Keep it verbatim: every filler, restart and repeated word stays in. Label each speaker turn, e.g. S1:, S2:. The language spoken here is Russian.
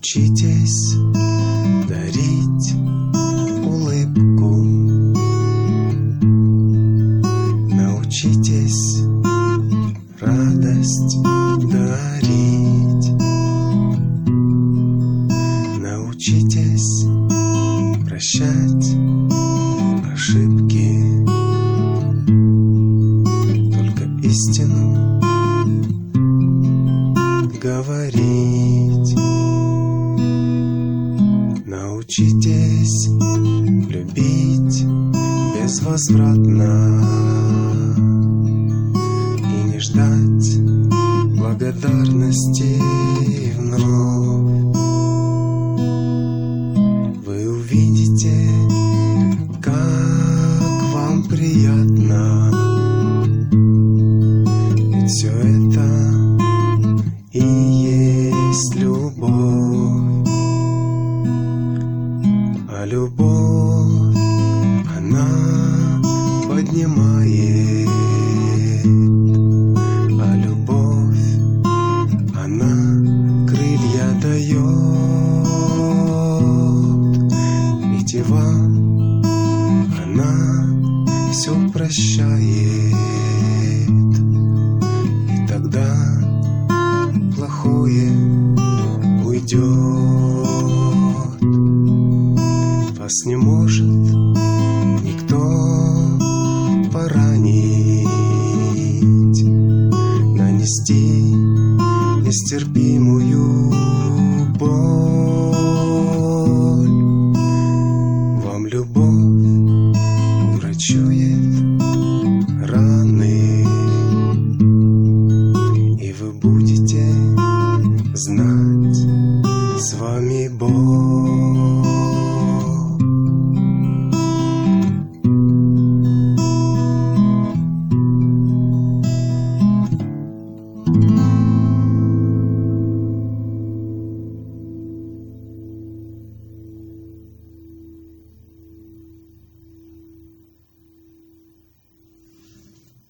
S1: Научитесь дарить улыбку, научитесь радость дарить, научитесь прощать ошибки, только истину говорить. Научитесь любить безвозвратно и не ждать благодарности вновь. Вы увидите, как вам приятно, ведь все это и есть любовь. А любовь, она поднимает, а любовь, она крылья дает, ведь и вам она все прощает, и тогда плохое уйдет. Вас не может никто поранить, нанести нестерпимую